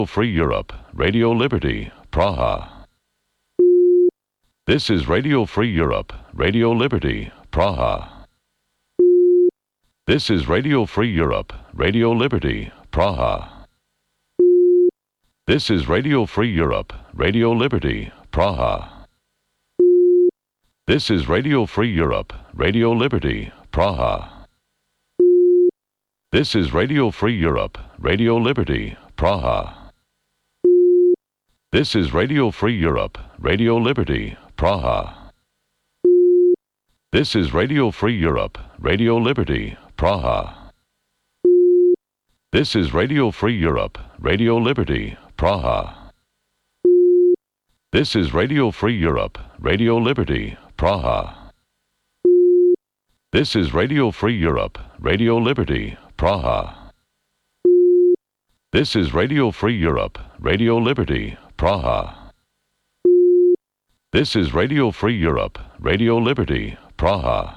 Free Europe, Radio Liberty, Praha. This is Radio Free Europe, Radio Liberty, Praha. This is Radio Free Europe, Radio Liberty, Praha. This is Radio Free Europe, Radio Liberty, Praha. This is Radio Free Europe, Radio Liberty, Praha. This is Radio Free Europe, Radio Liberty, Praha. This is Radio Free Europe, Radio Liberty, Praha. This is Radio Free Europe, Radio Liberty, Praha. This is Radio Free Europe, Radio Liberty, Praha. This is Radio Free Europe, Radio Liberty, Praha. This is Radio Free Europe, Radio Liberty, Praha. This is Radio Free Europe, Radio Liberty, Praha. This is Radio Free Europe, Radio Liberty, Praha.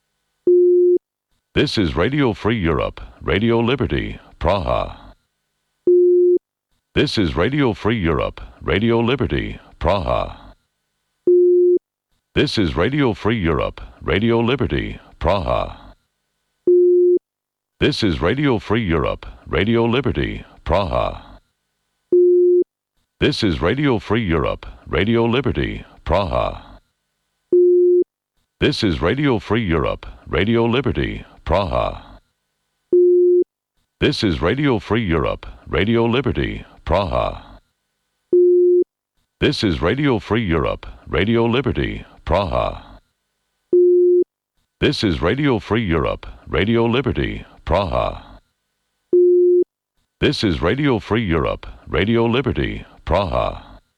This is Radio Free Europe, Radio Liberty, Praha. This is Radio Free Europe, Radio Liberty, Praha. This is Radio Free Europe, Radio Liberty, Praha. This is Radio Free Europe, Radio Liberty, Praha. This is Radio Free Europe, Radio Liberty, Praha. This is Radio Free Europe, Radio Liberty, Praha. This is Radio Free Europe, Radio Liberty, Praha. This is Radio Free Europe, Radio Liberty, Praha. This is Radio Free Europe, Radio Liberty, Praha. This is Radio Free Europe, Radio Liberty, Praha.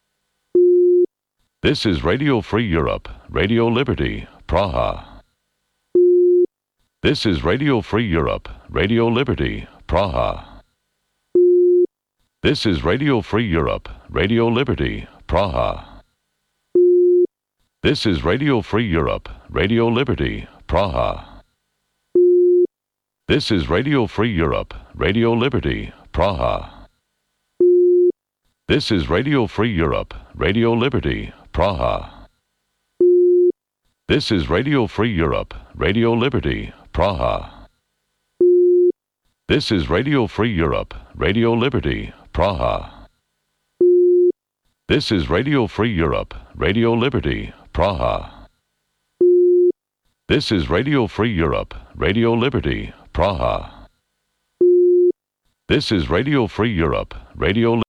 This is Radio Free Europe, Radio Liberty, Praha. This is Radio Free Europe, Radio Liberty, Praha. This is Radio Free Europe, Radio Liberty, Praha. This is Radio Free Europe, Radio Liberty, Praha. This is Radio Free Europe, Radio Liberty, Praha. This is Radio Free Europe, Radio Liberty, Praha. This is Radio Free Europe, Radio Liberty, Praha. This is Radio Free Europe, Radio Liberty, Praha. This is Radio Free Europe, Radio Liberty, Praha. This is Radio Free Europe, Radio Liberty, Praha. This is Radio Free Europe, Radio